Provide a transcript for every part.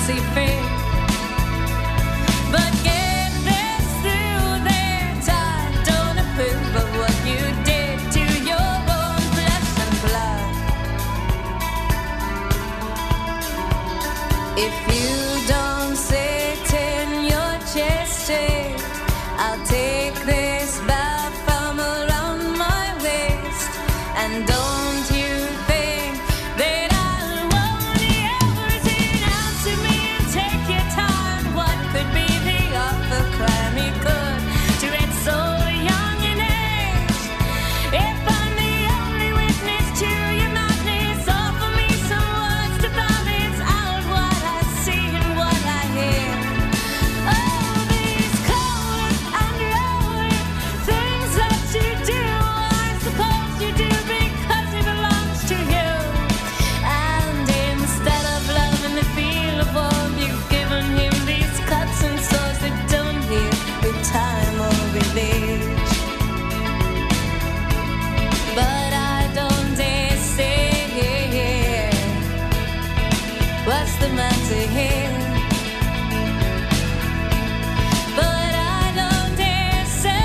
see fit. But get this through their time, don't approve of what you did to your own flesh and blood. If you don't sit in your chest, I'll take this bow from around my waist. And don't you think that I won't ever sit down to me and take your time? What could be the awful crime he could to it so young in age? If I'm the only witness to your madness, offer me some words to balance out what I see and what I hear. Oh, these cold and rolling things that you do, I suppose you do because it belongs to you. And instead of loving the feel of warmth, you've given him these cuts and sores that don't heal with time or with age. But I don't dare stay here. What's the matter here? But I don't dare say.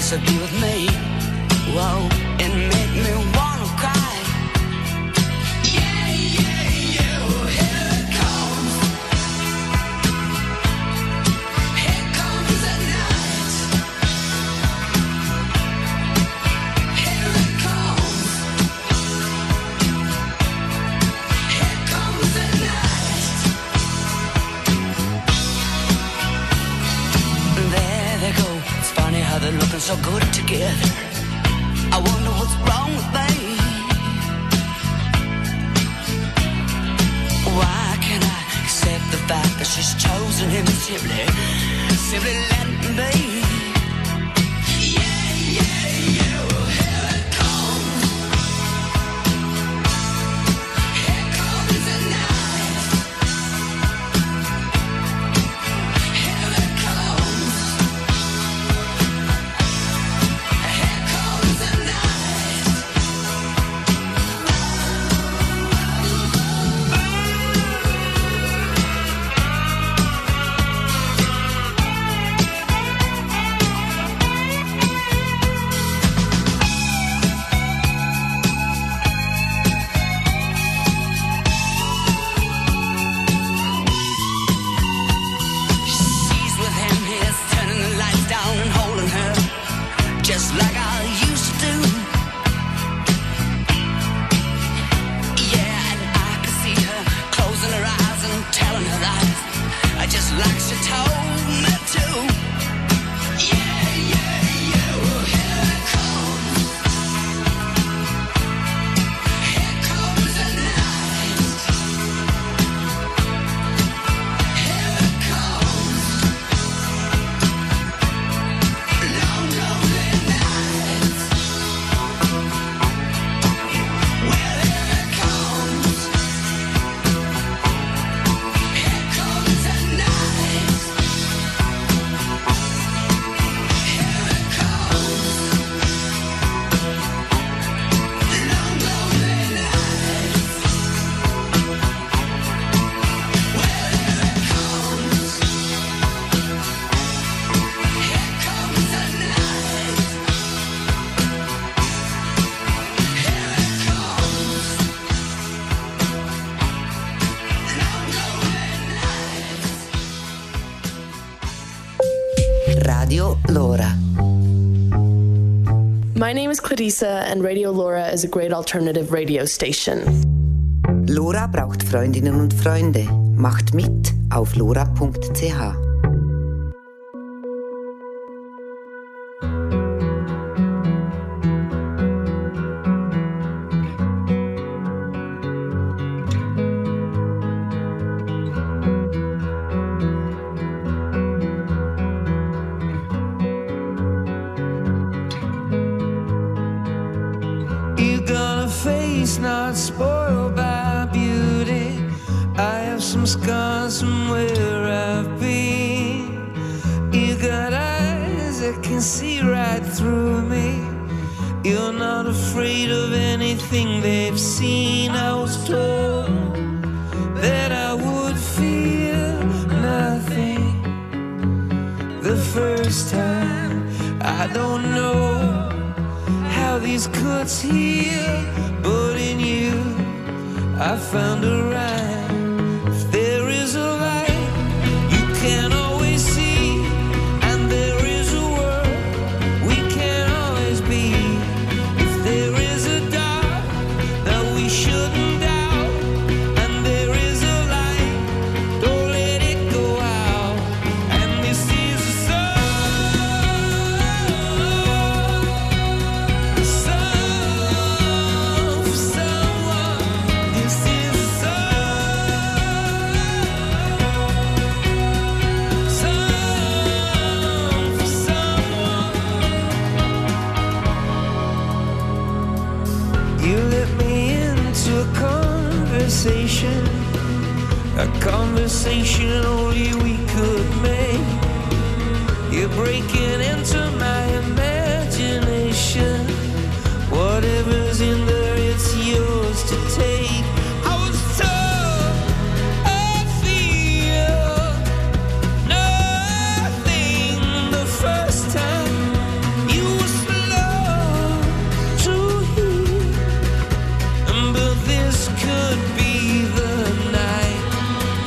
to be with me. Whoa, it made me wanna cry. Yeah, yeah, yeah, here it comes. Here comes the night. Here it comes. Here comes the night. There they go. It's funny how they're looking so good together. I wonder what's wrong with me. Why can't I accept the fact that she's chosen him simply let me be? Yeah, yeah, yeah, well, here it comes. Here comes the night. Here it comes. Here comes the night. She's with him, he's turning the lights down and holding her just like I used to do. Yeah, and I can see her closing her eyes and telling her lies, just like she told me to. Yeah, yeah, yeah, well, here it comes. Here comes the night. Here it comes. Long, lonely nights. Well, here it comes. Here comes the night. Here it comes. Long, lonely nights. Well, here it comes. Here comes the night. Here it comes. Long, lonely nights. Radio Lora. My name is Clarissa, and Radio Laura is a great alternative radio station. Lora braucht Freundinnen und Freunde. Macht mit auf lora.ch. You got a face not spoiled by beauty. I have some scars from where I've been. You got eyes that can see right through me. You're not afraid of anything they've seen. I was told that I would feel nothing the first time. I don't know how these cuts heal, but in you I found a rhyme. If there is a light you can always see, and there is a world we can always be. If there is a dark that we shouldn't doubt, and there is a light, don't let it go out. And this is a song for someone. This is a song for someone. You let me into a conversation only we could make. You're breaking into my imagination. Whatever's in there, it's yours to take. I was told I feel nothing the first time you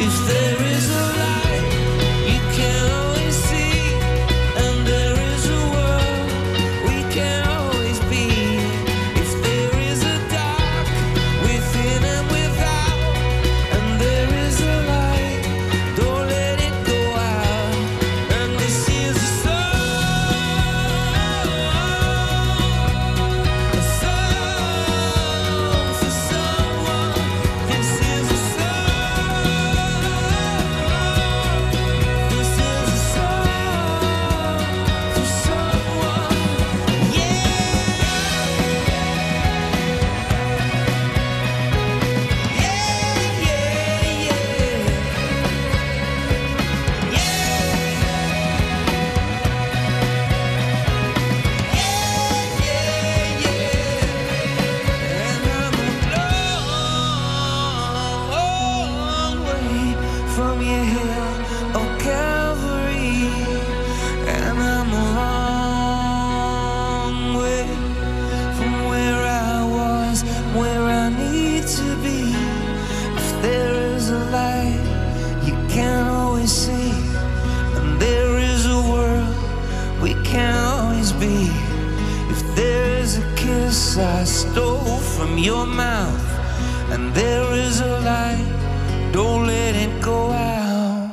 I stole from your mouth, and there is a light, don't let it go out.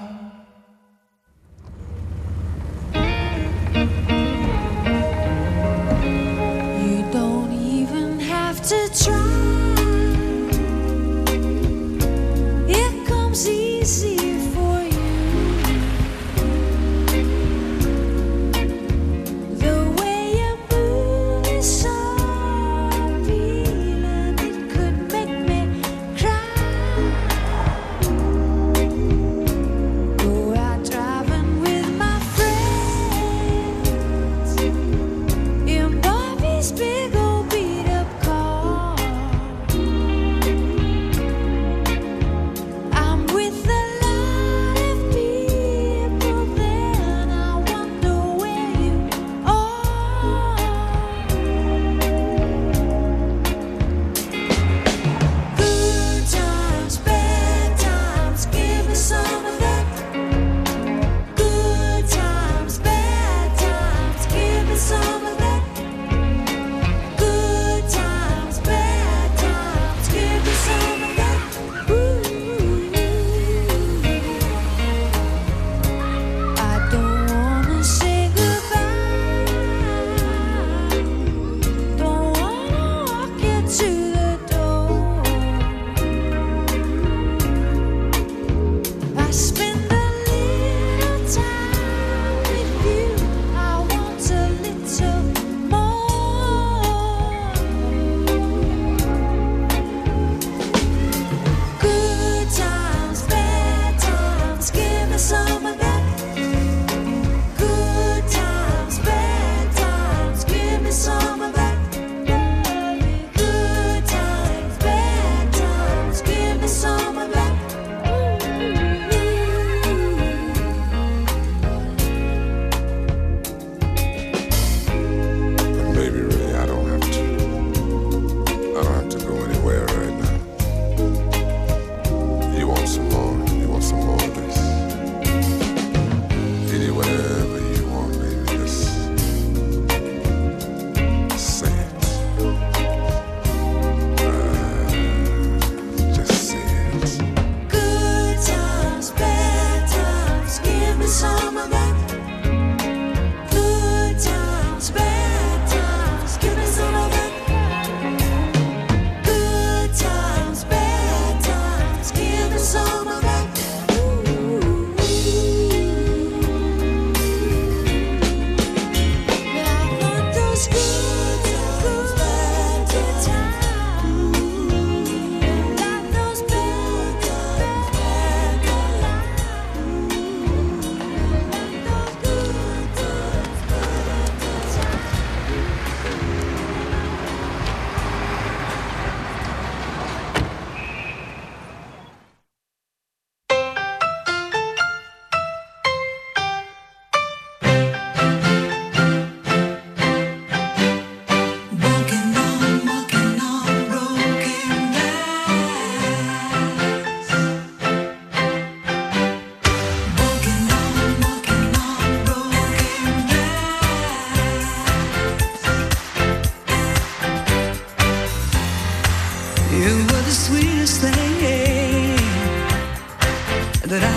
You don't even have to try. It comes easy for you. The way you move is so appealing, it could make me cry.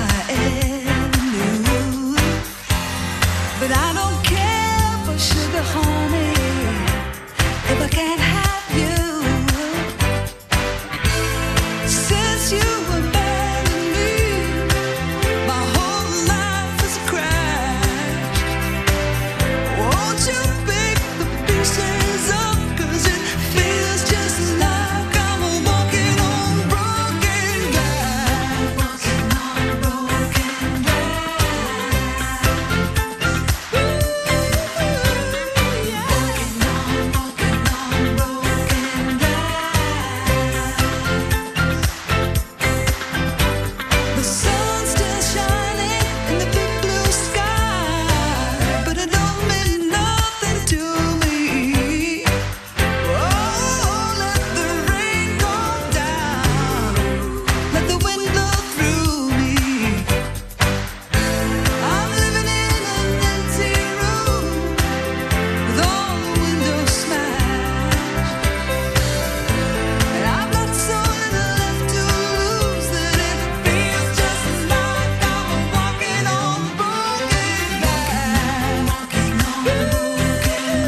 avenue. But I don't care for sugar, honey, if I can't have you. Since you abandoned me, my whole life is a crash. Won't you pick the pieces up, 'cause it feels just like I'm walking on broken glass. Walking on broken glass. Walking on broken glass. The sun's still shining in the big blue sky, but it don't mean nothing to me. Oh, let the rain come down, let the wind blow through me. I'm living in an empty room with all the windows smashed, and I've got so little left to lose that it feels just like I'm walking on broken glass. Walking on broken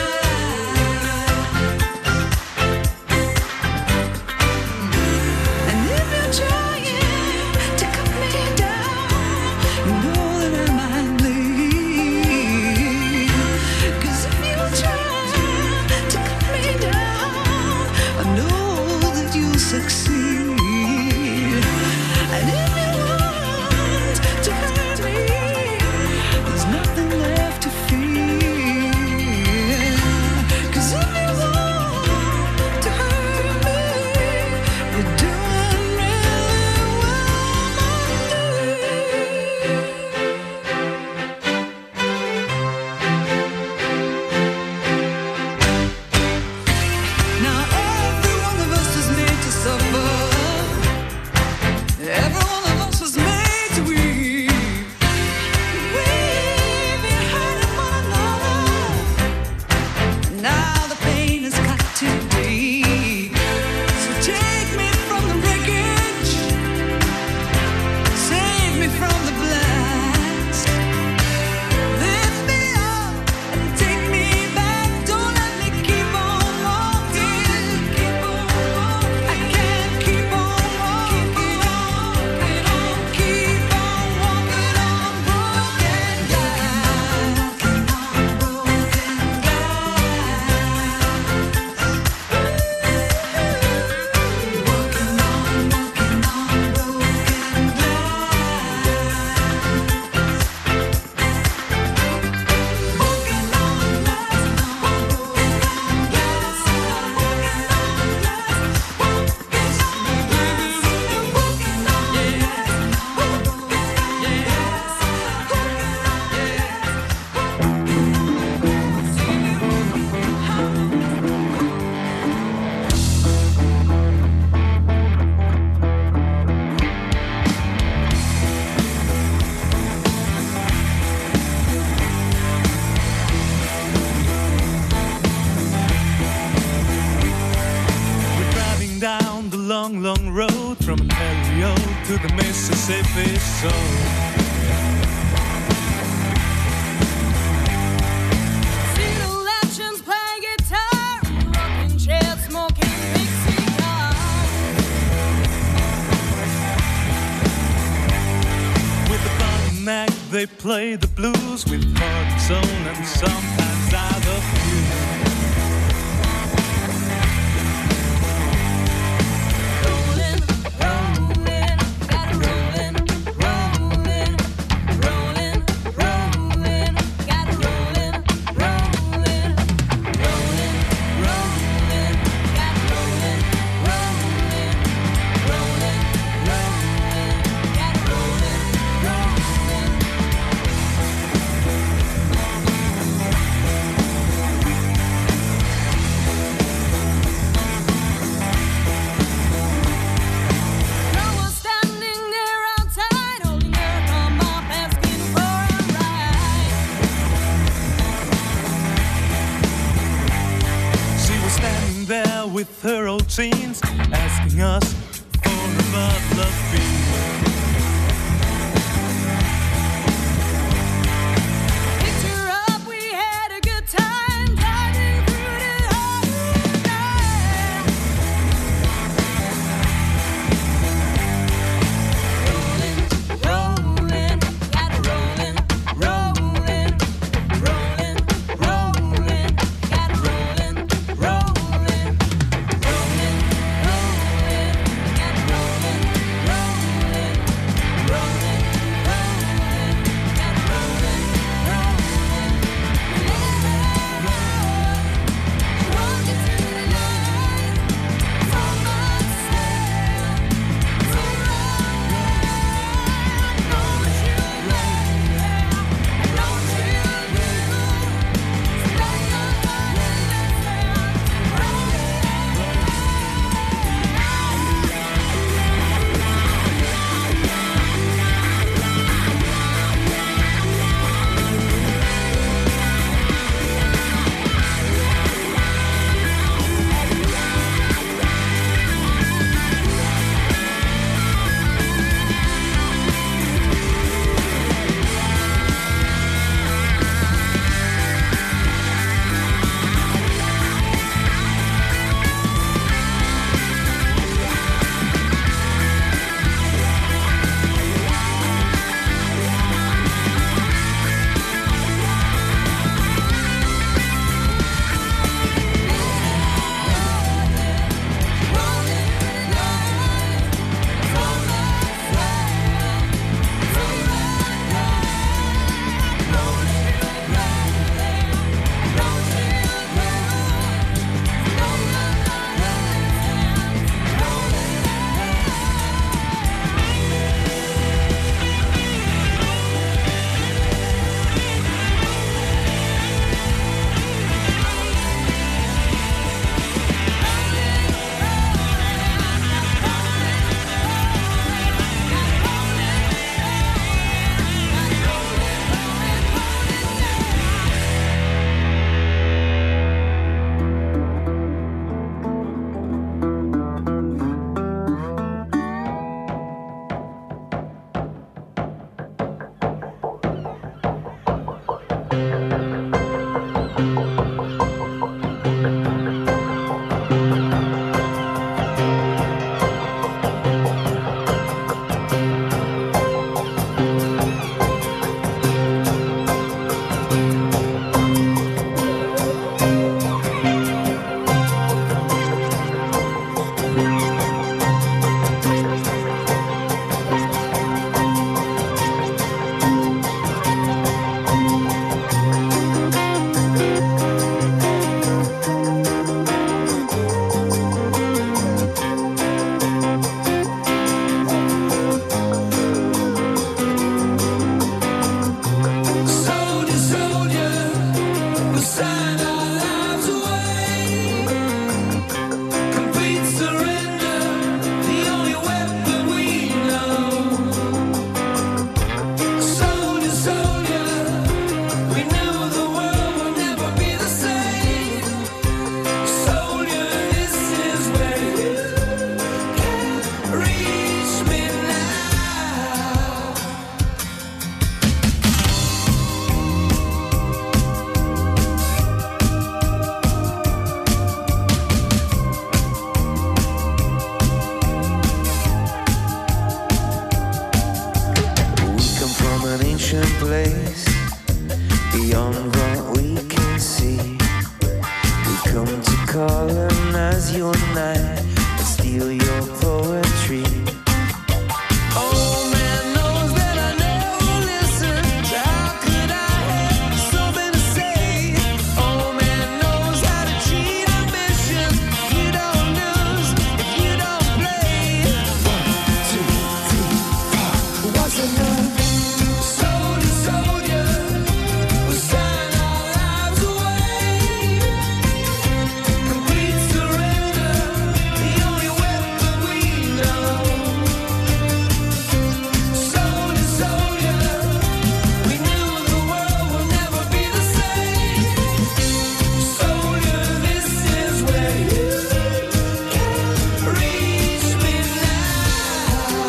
glass. And if you're trying to cut me down, you know that I might bleed. 'Cause if you're trying to cut me down, I know that you'll succeed. And if you want to hurt me, there's nothing left to fear. 'Cause if you want to hurt me, you're doing really well, my dear. Now every one of us is made to suffer. Every one of us was made to weep. We've been hurting one another. Now the pain has got too deep. So take me from the wreckage, save me from the blast. Lift me up and take me back. Don't let me keep on walking. I can't keep on walking. Keep on walking on broken glass. Walking on broken We're driving down the long, long road from Ontario to the Mississippi shore. See the legends play guitar, rocking chairs, smoking big cigars. With the bottleneck, they play the blues with heart and soul and sometimes out of tune. Rolling, rolling, got it rolling, rolling, rolling, rolling, got it rolling, rolling, rolling, rolling, got it rolling, rolling, rolling, rolling, got it rolling, rolling. with her old jeans, asking us for a bottle of beer. ancient place, beyond what we can see. We come to colonize your night and steal your poetry. Oh, man knows that I never listen. So how could I have something to say? Oh, man knows how to cheat ambition. You don't lose if you don't play. 1, 2, 3, 4. What's enough? Soldier, soldier, we'll sign our lives away. Complete surrender, the only weapon we know. Soldier, soldier, we knew the world will never be the same. Soldier, this is where you can reach me now.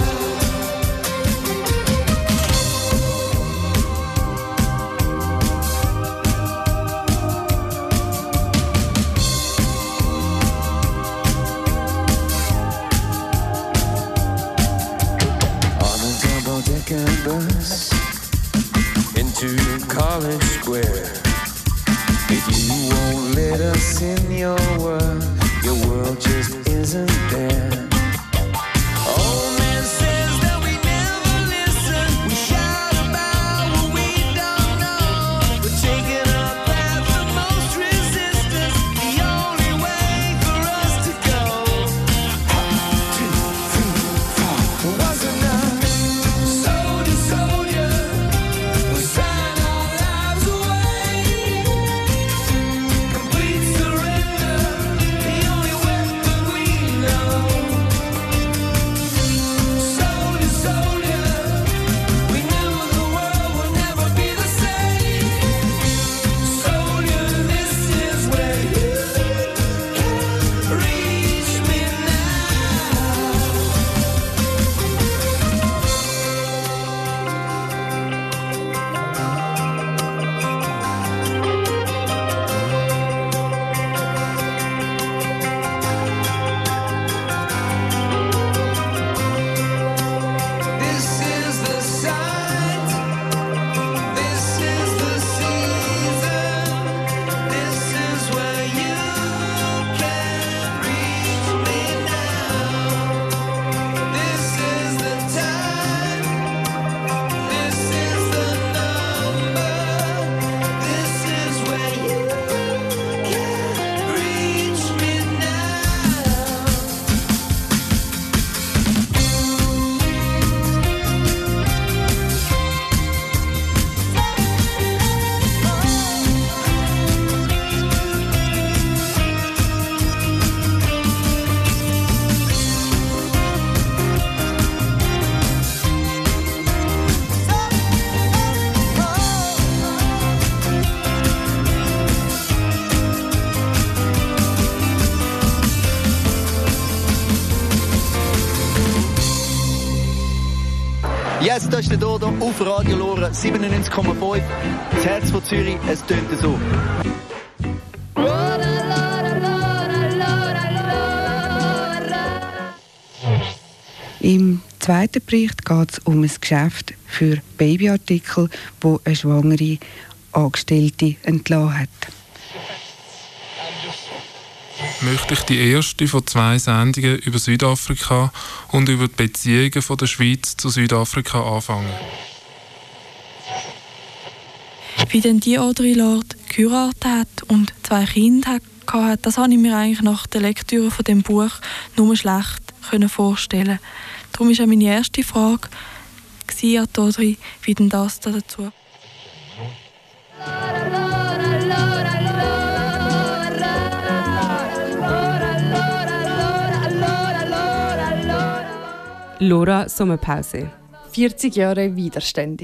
On a double-decker bus into College Square. If you won't let us in your world just isn't there. Old man says that we never listen. We shout about what we don't know. We're taking a path of most resistance, the only way for us to go. 1, 2, 3, 4. Was enough. Soldier, soldier, we'll sign our lives away. Complete surrender, the only weapon we know. Soldier, soldier, we knew the world would never be the same. Soldier, this is where you can reach me now. This is the sight, this is the season, this is where you can reach me now. This is the time, this is the number, this is where you can reach me now. Yes, das ist der Dodo auf Radio Lora 97,5. Das Herz von Zürich, es tönt so. Im zweiten Bericht geht es um ein Geschäft für Babyartikel, wo eine schwangere Angestellte entlassen hat. Möchte ich die erste von 2 Sendungen über Südafrika und über die Beziehungen von der Schweiz zu Südafrika anfangen. Wie denn die Audre Lorde geheiratet hat und 2 Kinder hatte, das habe ich mir eigentlich nach der Lektüre von dem Buch nur schlecht vorstellen. Darum war auch meine erste Frage an Audre, wie denn das da dazu. Lora Sommerpause. 40 Jahre Widerstände.